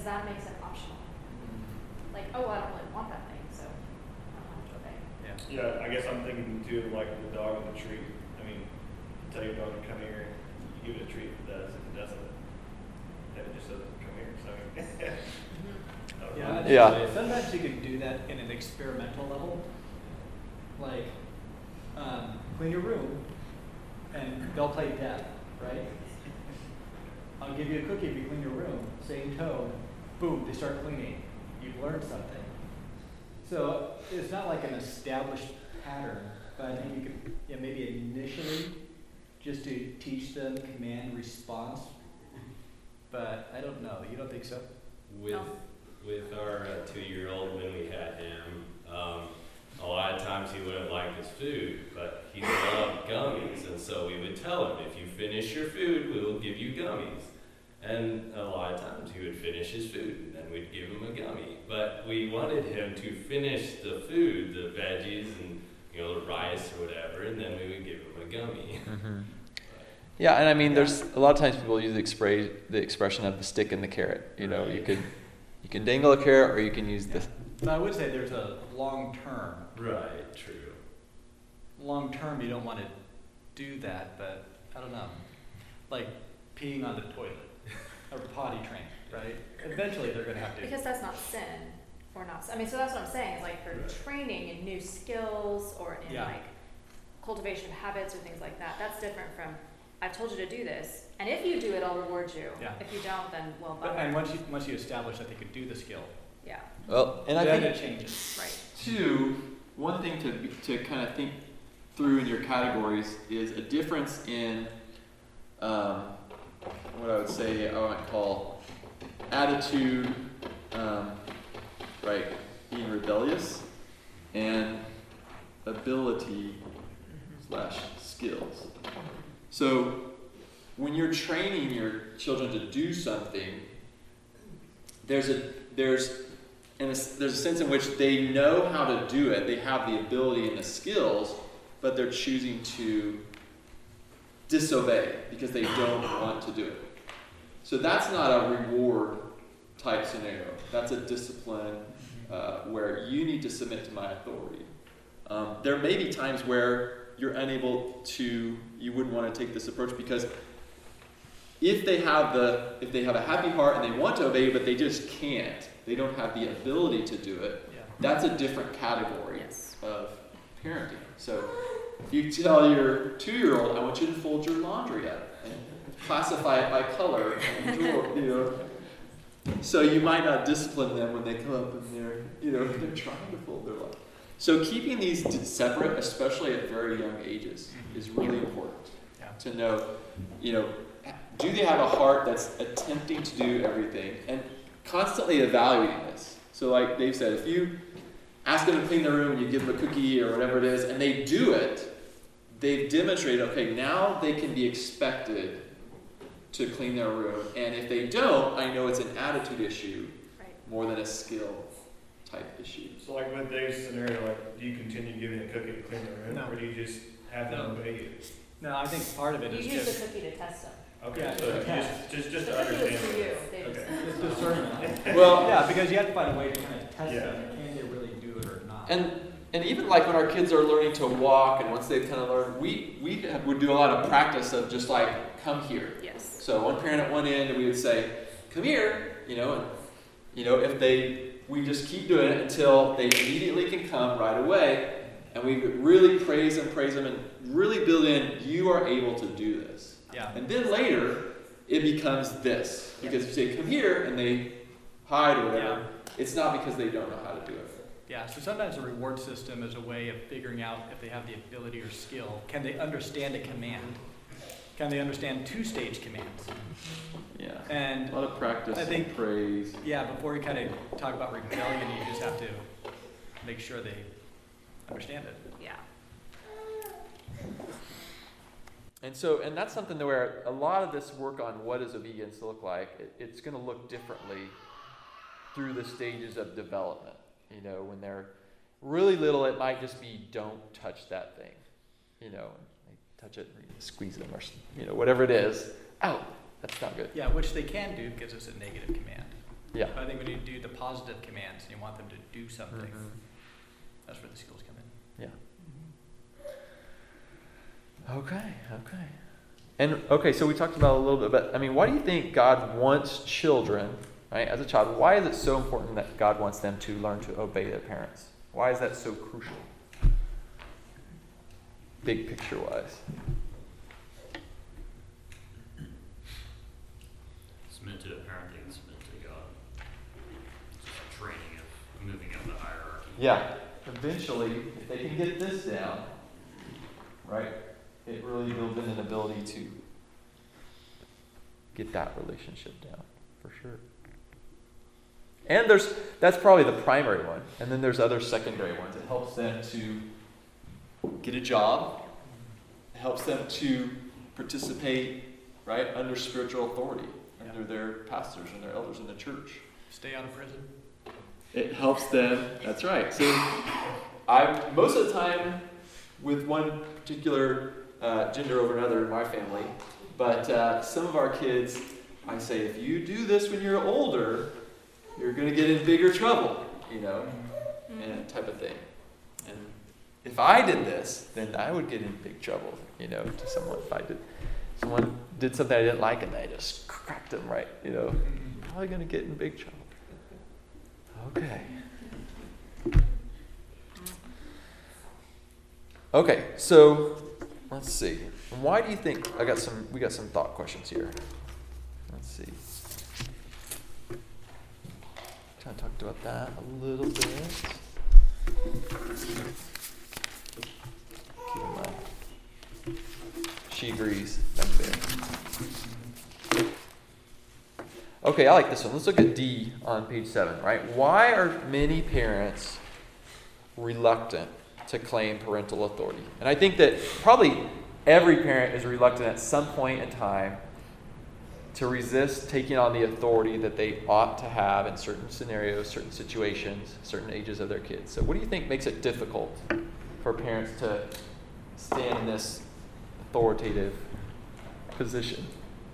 that makes it optional. Like, oh, I don't really want that thing, so I don't have to obey. Yeah, I guess I'm thinking too, like the dog and the treat. I mean, you tell your dog to come here, you give it a treat if it does. If it doesn't, then it just doesn't come here. So, Yeah. Sometimes you can do that in an experimental level, like clean your room, and they'll play dead, right? I'll give you a cookie if you clean your room. Same tone. Boom, they start cleaning. You've learned something. So it's not like an established pattern, but I think you could maybe initially just to teach them command response. But I don't know. You don't think so? With our 2-year-old, when we had him, a lot of times he wouldn't like his food, but he loved gummies, and so we would tell him, if you finish your food, we will give you gummies. And a lot of times he would finish his food, and then we'd give him a gummy. But we wanted him to finish the food, the veggies and the rice or whatever, and then we would give him a gummy. Mm-hmm. Yeah, and I mean, there's a lot of times people use the expression of the stick and the carrot. Right. You can dangle a carrot, or you can use the. But I would say there's a long term. Right. True. Long term, you don't want to do that, but I don't know, like peeing on the toilet or potty training, right? Eventually, they're going to have to. Because that's not sin, or not. I mean, so that's what I'm saying. Is like for training in new skills or in like cultivation of habits or things like that. That's different from, I've told you to do this, and if you do it, I'll reward you. Yeah. If you don't, then well, bye. And once you establish that they could do the skill. Yeah. Well, and I then think it changes. Right. Two, one thing to kind of think through in your categories is a difference in what I would say I might call attitude, right, being rebellious, and ability / skills. So when you're training your children to do something, there's a sense in which they know how to do it, they have the ability and the skills, but they're choosing to disobey because they don't want to do it. So that's not a reward type scenario. That's a discipline where you need to submit to my authority. There may be times where you're unable to, you wouldn't want to take this approach because if they have a happy heart and they want to obey, but they just can't, they don't have the ability to do it, that's a different category of parenting. So if you tell your 2-year-old, I want you to fold your laundry up and classify it by color and drawer, so you might not discipline them when they come up and they're trying to fold their laundry. So keeping these separate, especially at very young ages, is really important to know, do they have a heart that's attempting to do everything and constantly evaluating this? So like Dave said, if you ask them to clean their room and you give them a cookie or whatever it is, and they do it, they've demonstrated, okay, now they can be expected to clean their room. And if they don't, I know it's an attitude issue more than a skill type issue. So like with Dave's scenario, like, do you continue giving a cookie to clean the room, No. or do you just have them obey you? No, I think part of it is You use just the cookie to test them. Okay, Yeah, so okay. just The to cookie was understand. for you. They Okay. just- it's discernment. Well, Yeah, because you have to find a way to kind of test Yeah. them. Can they really do it or not? And even like when our kids are learning to walk, and once they've kind of learned, we would do a lot of practice of just like, come here. Yes. So one parent at one end, we would say, come here, and we just keep doing it until they immediately can come right away, and we would really praise them and really build in, you are able to do this. Yeah. And then later, it becomes this. Because if you say, come here, and they hide or whatever, it's not because they don't know how to do it. Yeah, so sometimes a reward system is a way of figuring out if they have the ability or skill. Can they understand a command? Can they understand 2-stage commands? Yeah. And a lot of practice, I think praise. Yeah, before you kind of talk about rebellion, you just have to make sure they understand it. Yeah. And that's something where a lot of this work on what does obedience look like, it's going to look differently through the stages of development. When they're really little, it might just be, don't touch that thing. They touch it, squeeze them, or whatever it is. Ow, that's not good. Yeah, which they can do because it's a negative command. Yeah. But I think when you do the positive commands and you want them to do something, that's where the skills come in. Yeah. Okay. And okay, so we talked about a little bit, but I mean, why do you think God wants children, right, as a child, why is it so important that God wants them to learn to obey their parents? Why is that so crucial? Big picture wise. It's meant to parenting, it's meant to God. It's just a training of moving up the hierarchy. Yeah. Eventually, if they can get this down, right, it really builds in an ability to get that relationship down, for sure. And that's probably the primary one. And then there's other secondary ones. It helps them to get a job. It helps them to participate, right, under spiritual authority, under their pastors and their elders in the church. Stay out of prison. It helps them, that's right. So most of the time with one particular gender over another in my family, but some of our kids, I say, if you do this when you're older, you're going to get in bigger trouble, and type of thing. And if I did this, then I would get in big trouble, to someone. If someone did something I didn't like and I just cracked them right, probably going to get in big trouble. Okay. Okay, so let's see. Why do you think we got some thought questions here. Let's see. Kind of talked about that a little bit. Keep in mind. She agrees back there. Okay, I like this one. Let's look at D on page 7, right? Why are many parents reluctant to claim parental authority? And I think that probably every parent is reluctant at some point in time to resist taking on the authority that they ought to have in certain scenarios, certain situations, certain ages of their kids. So what do you think makes it difficult for parents to stand in this authoritative position?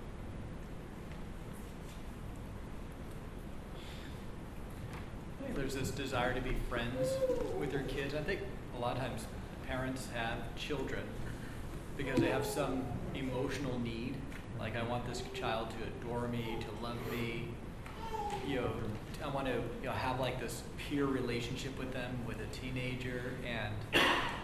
I think there's this desire to be friends with their kids. I think a lot of times parents have children because they have some emotional need. Like, I want this child to adore me, to love me. I want to have like this peer relationship with them, with a teenager, and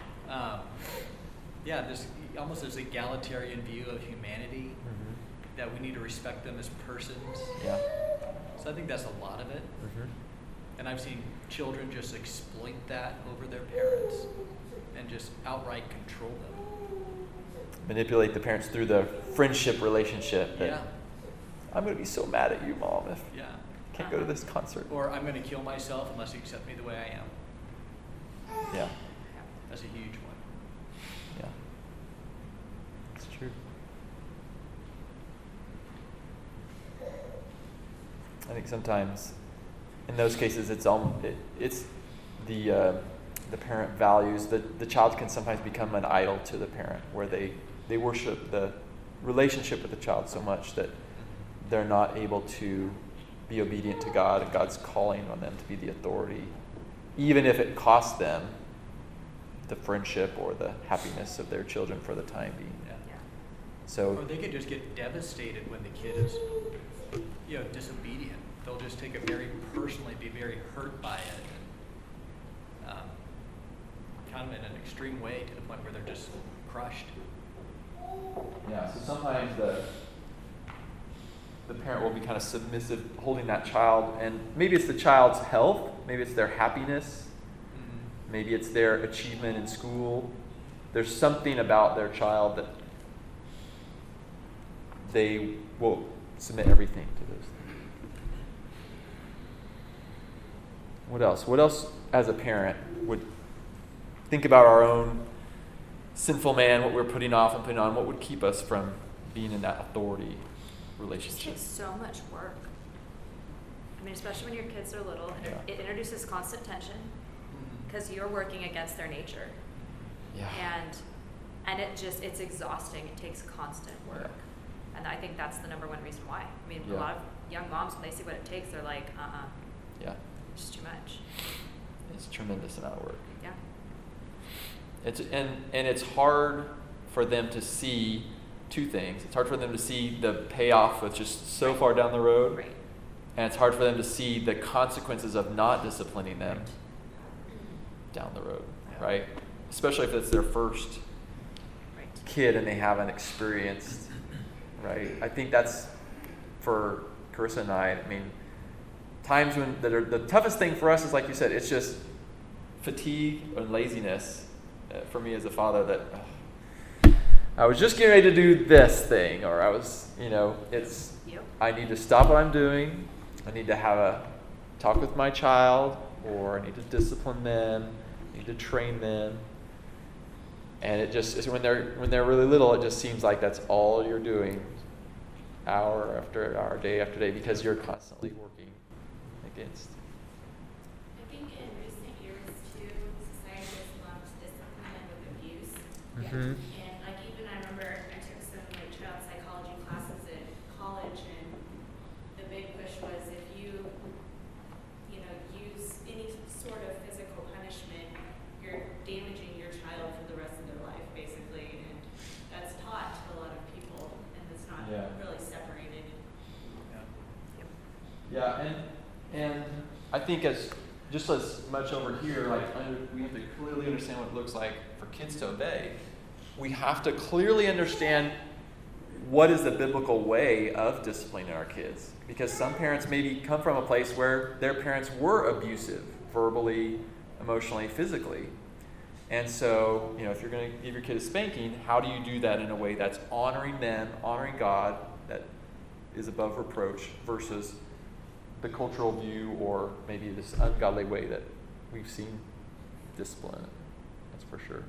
this almost this egalitarian view of humanity, that we need to respect them as persons. Yeah. So I think that's a lot of it. And I've seen children just exploit that over their parents and just outright control them. Manipulate the parents through the friendship relationship. Yeah. I'm going to be so mad at you, Mom, if Yeah. I can't go to this concert. Or I'm going to kill myself unless you accept me the way I am. Yeah. That's a huge one. Yeah. It's true. I think sometimes in those cases it's the parent values. The child can sometimes become an idol to the parent, where they worship the relationship with the child so much that they're not able to be obedient to God and God's calling on them to be the authority, even if it costs them the friendship or the happiness of their children for the time being. Yeah. So, Or they could just get devastated when the kid is, disobedient. They'll just take it very personally, be very hurt by it, and kind of in an extreme way, to the point where they're just crushed. yeah, so sometimes the parent will be kind of submissive, holding that child, and maybe it's the child's health, maybe it's their happiness, maybe it's their achievement in school. There's something about their child that they will submit everything to those things. What else? What else as a parent would think about our own sinful man, what we're putting off and putting on, what would keep us from being in that authority It just relationship? takes so much work. I mean, especially when your kids are little, it introduces constant tension because you're working against their nature. Yeah. And it's exhausting. It takes constant work. And I think that's the number one reason why. I mean, a lot of young moms, when they see what it takes, they're like, Yeah. it's just too much. It's a tremendous amount of work. Yeah. It's and it's hard for them to see two things. It's hard for them to see the payoff of just so far down the road. Right. And it's hard for them to see the consequences of not disciplining them down the road, Yeah. right? Especially if it's their first Right. kid and they haven't experienced, right? I think that's for Carissa and I mean, times when that are the toughest thing for us is, like you said, it's just fatigue and laziness for me as a father that I was just getting ready to do this thing, or I was, it's, Yep. I need to stop what I'm doing. I need to have a talk with my child, or I need to discipline them. I need to train them. And it just, when they're really little, it just seems like that's all you're doing, hour after hour, day after day, because you're constantly working against. I think in recent years too, society has lumped discipline with abuse. Mm-hmm. And like even I remember I took some like child psychology classes in college, and the big push was if you use any sort of physical punishment, you're damaging your child for the rest of their life, basically. And that's taught to a lot of people, and it's not Yeah. really separated. Yeah, and I think as much over here, like we have to clearly understand what it looks like for kids to obey. We have to clearly understand what is the biblical way of disciplining our kids, because some parents maybe come from a place where their parents were abusive, verbally, emotionally, physically. And so, if you're going to give your kid a spanking, how do you do that in a way that's honoring them, honoring God, that is above reproach, versus the cultural view or maybe this ungodly way that we've seen discipline? That's for sure.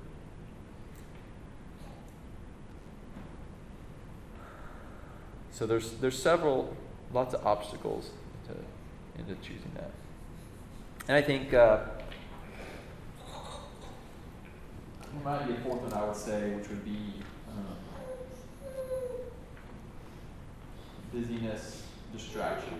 So there's lots of obstacles into choosing that. And I think there might be a fourth one I would say, which would be busyness, distraction.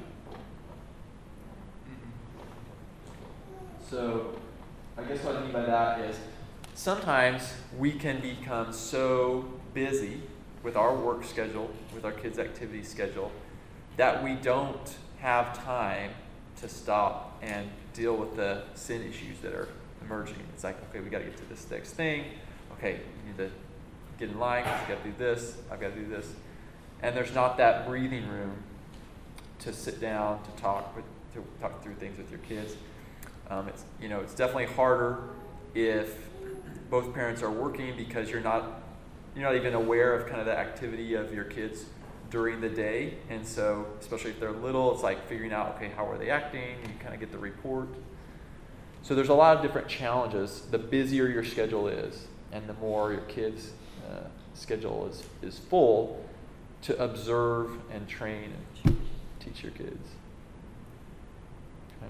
So I guess what I mean by that is sometimes we can become so busy with our work schedule, with our kids' activity schedule, that we don't have time to stop and deal with the sin issues that are emerging. It's like, okay, we got to get to this next thing. Okay, we need to get in line because we got to do this. I've got to do this. And there's not that breathing room to sit down, to talk through things with your kids. It's definitely harder if both parents are working, because you're not even aware of kind of the activity of your kids during the day. And so, especially if they're little, it's like figuring out, okay, how are they acting? You kind of get the report. So there's a lot of different challenges. The busier your schedule is, and the more your kids' schedule is full, to observe and train and teach your kids. Okay.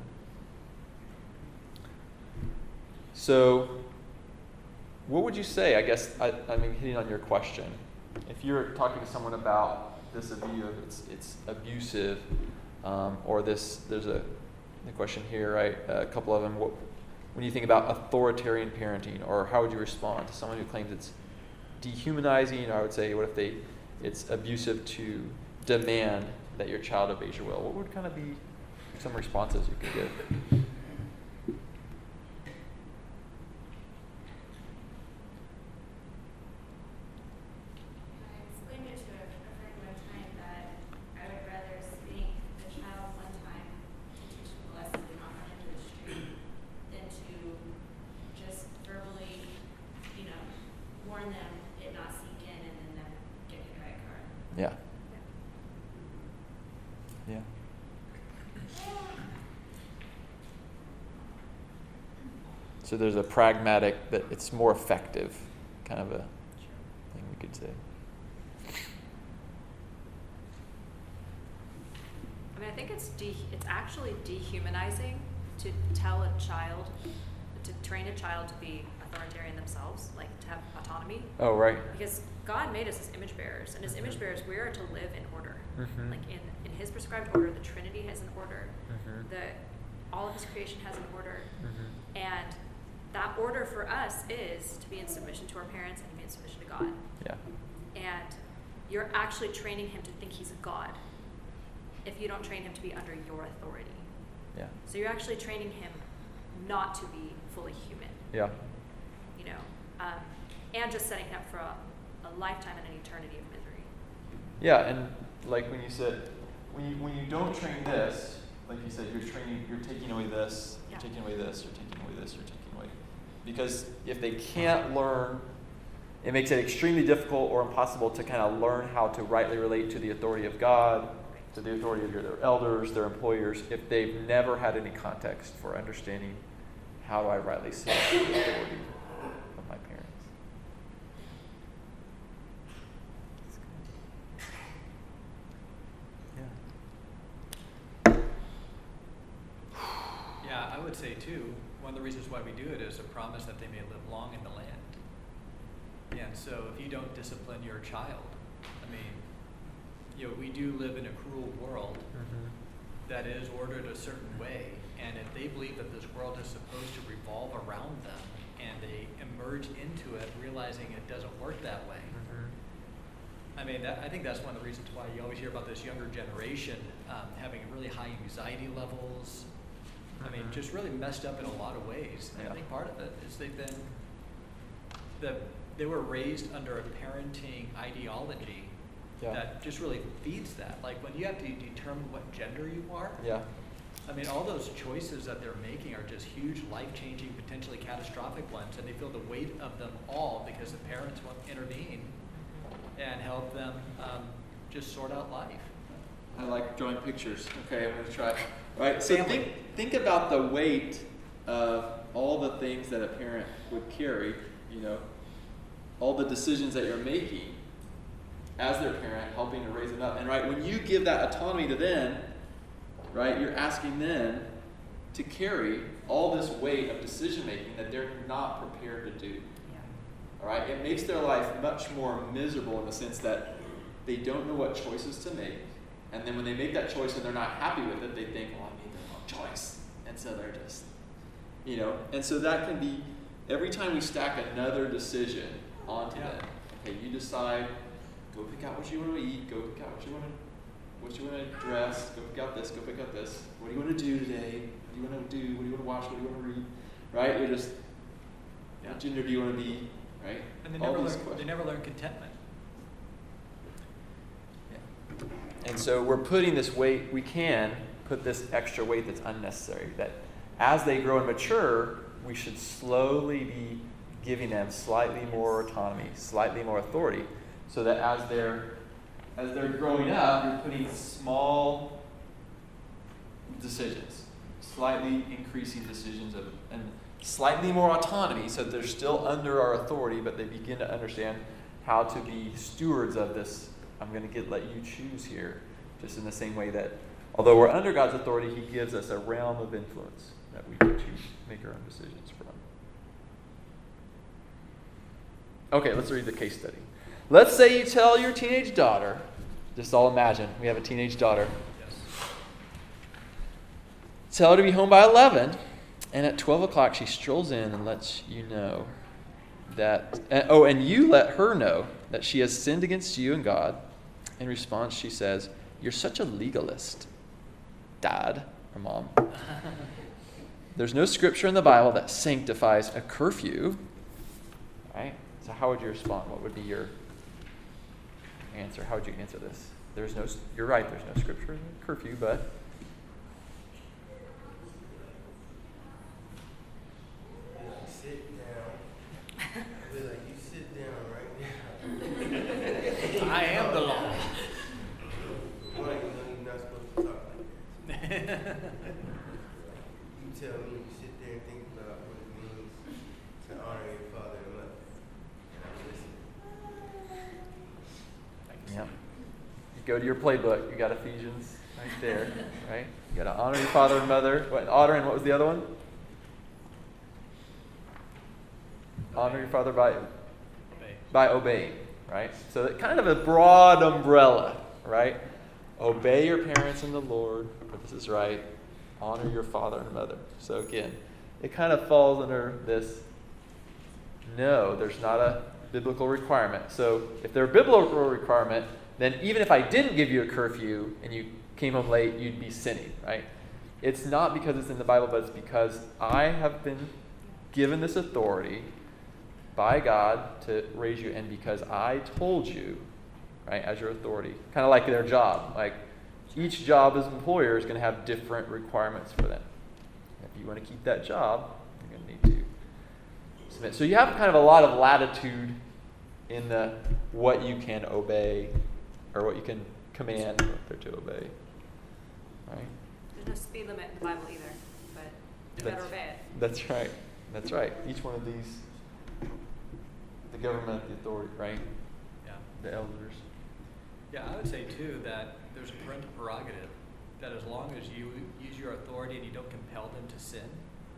So, what would you say, I guess, I mean, hitting on your question, if you're talking to someone about this view of it's abusive, or there's the question here, right, a couple of them, when you think about authoritarian parenting, or how would you respond to someone who claims it's dehumanizing, or I would say, what if it's abusive to demand that your child obeys your will? What would kind of be some responses you could give? Yeah. Yeah. So there's a pragmatic, that it's more effective kind of a thing we could say. I mean, I think it's actually dehumanizing to tell a child, to train a child to be authoritarian themselves, like to have autonomy. Oh, right. Because God made us as image bearers, and as image bearers, we are to live in order. Mhm. Like in his prescribed order, the Trinity has an order. Mhm. All of his creation has an order. Mhm. And that order for us is to be in submission to our parents and to be in submission to God. Yeah. And you're actually training him to think he's a God if you don't train him to be under your authority. Yeah. So you're actually training him not to be fully human, Yeah. you know, and just setting him up for a lifetime and an eternity of misery. Yeah, and like when you said, when you don't train this, like you said, you're taking away this, Yeah. you're taking away this, you're taking away this, you're taking away. Because if they can't learn, it makes it extremely difficult or impossible to kind of learn how to rightly relate to the authority of God, to the authority of their elders, their employers, if they've never had any context for understanding how do I rightly submit to the authority of my parents. Yeah, I would say too, one of the reasons why we do it is a promise that they may live long in the land. And so if you don't discipline your child, I mean, you know, we do live in a cruel world that is ordered a certain way, and if they believe that this world is supposed to revolve around them and they emerge into it realizing it doesn't work that way, I mean, I think that's one of the reasons why you always hear about this younger generation having really high anxiety levels. I mean, just really messed up in a lot of ways. And Yeah. I think part of it is they were raised under a parenting ideology Yeah. that just really feeds that. Like when you have to determine what gender you are, Yeah. I mean, all those choices that they're making are just huge, life-changing, potentially catastrophic ones, and they feel the weight of them all because the parents won't intervene and help them just sort out life. I like drawing pictures. Okay, I'm going to try. Right, so think about the weight of all the things that a parent would carry, you know, all the decisions that you're making as their parent, helping to raise them up. And right, when you give that autonomy to them, right, you're asking them to carry all this weight of decision making that they're not prepared to do. All right, it makes their life much more miserable in the sense that they don't know what choices to make. And then when they make that choice and they're not happy with it, they think, well, I made the wrong choice. And so they're just, you know, and so that can be, every time we stack another decision onto them, okay, you decide, go pick out what you want to eat, go pick out what you want to dress, go pick out this, go pick out this. What do you want to do today? What do you want to do? What do you want to watch? What do you want to read? Right? You're just, what gender do you want to be? Right? And they never learn contentment. Yeah. And so we're putting this weight, we can put this extra weight that's unnecessary, that as they grow and mature, we should slowly be giving them slightly more autonomy, slightly more authority, so that as they're growing up, you're putting small decisions, slightly increasing decisions and slightly more autonomy, so they're still under our authority, but they begin to understand how to be stewards of this. I'm going to let you choose here, just in the same way that although we're under God's authority, He gives us a realm of influence that we can choose, make our own decisions from. Okay, let's read the case study. Let's say you tell your teenage daughter, just all imagine, we have a teenage daughter. Yes. Tell her to be home by 11, and at 12 o'clock she strolls in and lets you know that, and you let her know that she has sinned against you and God. In response, she says, "You're such a legalist, Dad," or Mom. "There's no scripture in the Bible that sanctifies a curfew." Right? So how would you respond? What would be your answer? How would you answer this? You're right, there's no scripture in the curfew, but sit down. I'll be like, you sit down right now. I am the law. One, you're not supposed to talk like that. You tell me, you sit there and think about what it means to honor your father and mother. And I'm listening. yeah. You go to your playbook, you got Ephesians right there, right? You got to honor your father and mother. Honor, and what was the other one? Honor your father by obeying, right? So that kind of a broad umbrella, right? Obey your parents in the Lord, for this is right. Honor your father and mother. So again, it kind of falls under this, no, there's not a biblical requirement. So if there's a biblical requirement, then even if I didn't give you a curfew and you came home late, you'd be sinning, right? It's not because it's in the Bible, but it's because I have been given this authority by God to raise you, and because I told you, right, as your authority. Kind of like their job. Like, each job as employer is going to have different requirements for them. If you want to keep that job, you're going to need to submit. So you have kind of a lot of latitude in the what you can obey, or what you can command they're to obey. Right? There's no speed limit in the Bible either, but you better obey it. That's right. That's right. Each one of these, the government, the authority, right? Yeah. The elders. Yeah, I would say too that there's a parental prerogative that as long as you use your authority and you don't compel them to sin,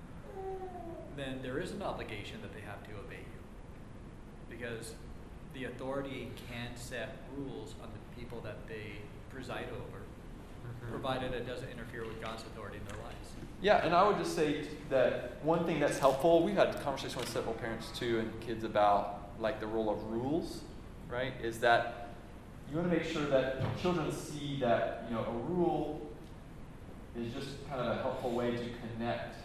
then there is an obligation that they have to obey you. Because the authority can set rules on the people that they preside over, provided it doesn't interfere with God's authority in their lives. Yeah, and I would just say that one thing that's helpful, we've had a conversation with several parents too and kids about like the role of rules, right? Is that you want to make sure that children see that, you know, a rule is just kind of a helpful way to connect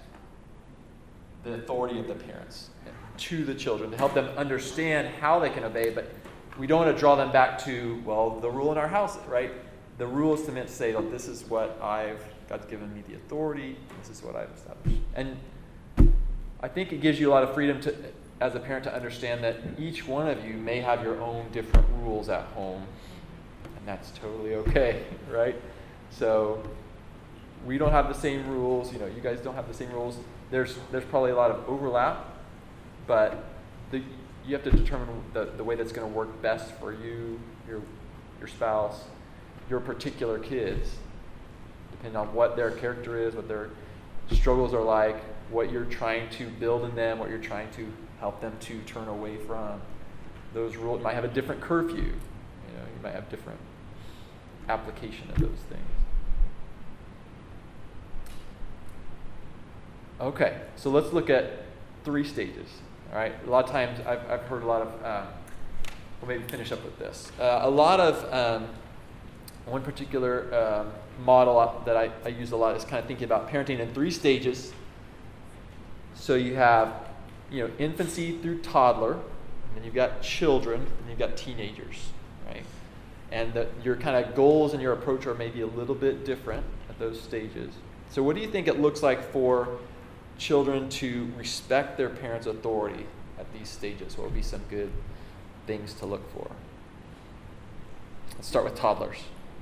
the authority of the parents to the children, to help them understand how they can obey, but we don't want to draw them back to, well, the rule in our house, right? The rule is meant to say, well, this is what God's given me the authority, this is what I've established. And I think it gives you a lot of freedom to, as a parent, to understand that each one of you may have your own different rules at home, and that's totally okay, right? So we don't have the same rules, you know, you guys don't have the same rules. There's probably a lot of overlap, but you have to determine the way that's going to work best for you, your spouse, your particular kids, depending on what their character is, what their struggles are like, what you're trying to build in them, what you're trying to help them to turn away from. Those rules might have a different curfew. You know, you might have different application of those things. Okay, so let's look at 3 stages. All right, a lot of times I've heard a lot of, we'll maybe finish up with this. A lot of, one particular model that I use a lot is kind of thinking about parenting in 3 stages. So you have, you know, infancy through toddler, and then you've got children, and you've got teenagers, right? And your kind of goals and your approach are maybe a little bit different at those stages. So what do you think it looks like for children to respect their parents' authority at these stages? What would be some good things to look for? Let's start with toddlers.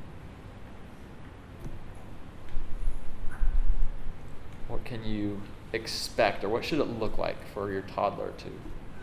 What can you expect, or what should it look like for your toddler to?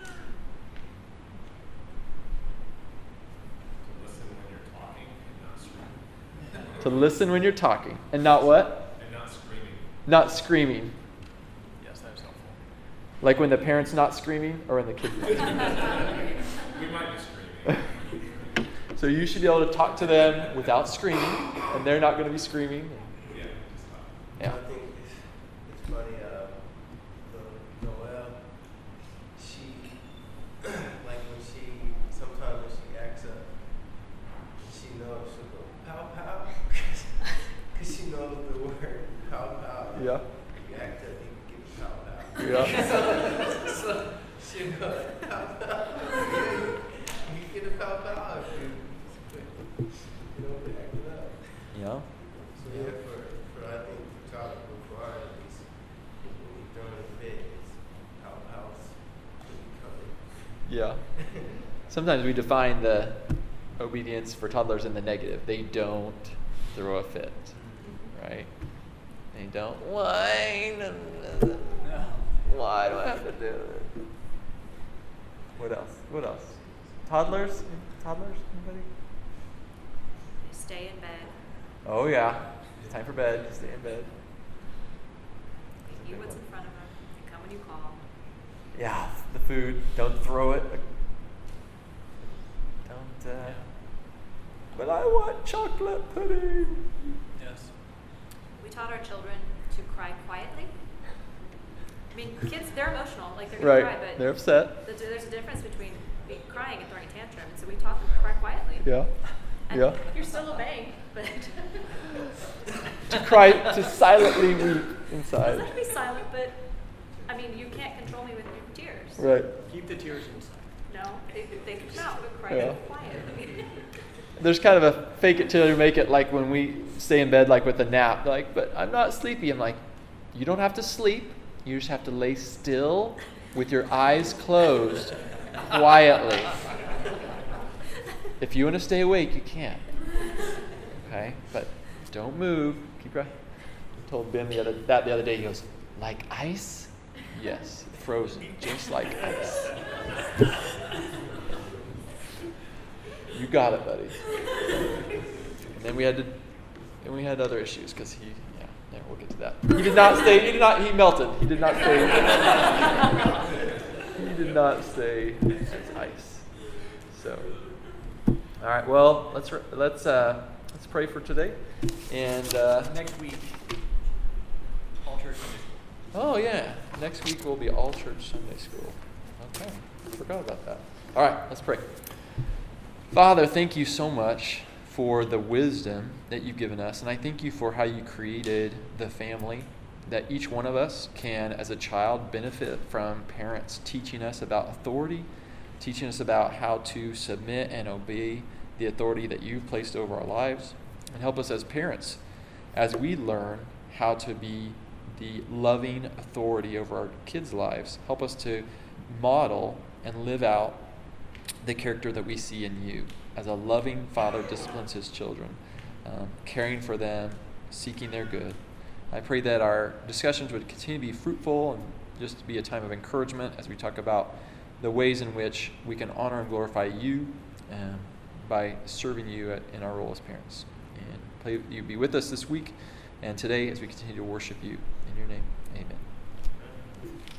To listen when you're talking and not what? And not screaming. Not screaming. Yes, that's helpful. Like when the parent's not screaming or when the kid's not screaming? We might be screaming. So you should be able to talk to them without screaming, and they're not going to be screaming. Yeah, just not. Yeah. I think it's funny, Noelle, she, like sometimes when she acts up, she knows she'll go, pow, pow, because she knows the word pow, pow. Yeah. If you act up, you can get pow, pow. Yeah. So she'll go, pow, pow. You get a pow, pow if you don't be acting up. Yeah. So yeah, for I think for child before at least when we throw in the bed, it's house to be covered. Yeah. Sometimes we define the obedience for toddlers in the negative. They don't throw a fit, right? They don't whine. Why do I have to do it? What else? What else? Toddlers? Toddlers? Anybody? Stay in bed. Oh yeah. It's time for bed. Stay in bed. They eat what's in front of them. They come when you call. Yeah, the food. Don't throw it. Don't. but I want chocolate pudding. Yes. We taught our children to cry quietly. I mean, kids, they're emotional, like they're Right. gonna cry, but They're upset. there's a difference between crying and throwing a tantrum. And so we taught them to cry quietly. Yeah. And Yeah. you're still obeying, but To cry, to silently weep doesn't inside. have to be silent, but I mean, you can't control me with your tears. Right. Keep the tears inside. No, they can come out, but cry Yeah. quietly. There's kind of a fake it till you make it, like when we stay in bed, like with a nap. Like, but I'm not sleepy. I'm like, you don't have to sleep. You just have to lay still with your eyes closed, quietly. If you want to stay awake, you can. Okay, but don't move. Keep your. I told Ben the other day. He goes, like ice? Yes, frozen, just like ice. You got it, buddy. And then we had other issues because we'll get to that. He did not stay. He melted. He did not stay. He did not stay as ice. So, all right. Well, let's pray for today. And Next week, all church Sunday school. oh yeah, next week will be all church Sunday school. Okay, I forgot about that. All right, let's pray. Father, thank you so much for the wisdom that you've given us. And I thank you for how you created the family, that each one of us can, as a child, benefit from parents teaching us about authority, teaching us about how to submit and obey the authority that you've placed over our lives. And help us as parents as we learn how to be the loving authority over our kids' lives. Help us to model and live out the character that we see in you as a loving father disciplines his children, caring for them, seeking their good. I pray that our discussions would continue to be fruitful and just be a time of encouragement as we talk about the ways in which we can honor and glorify you by serving you in our role as parents. And pray you be with us this week and today as we continue to worship you. In your name, amen.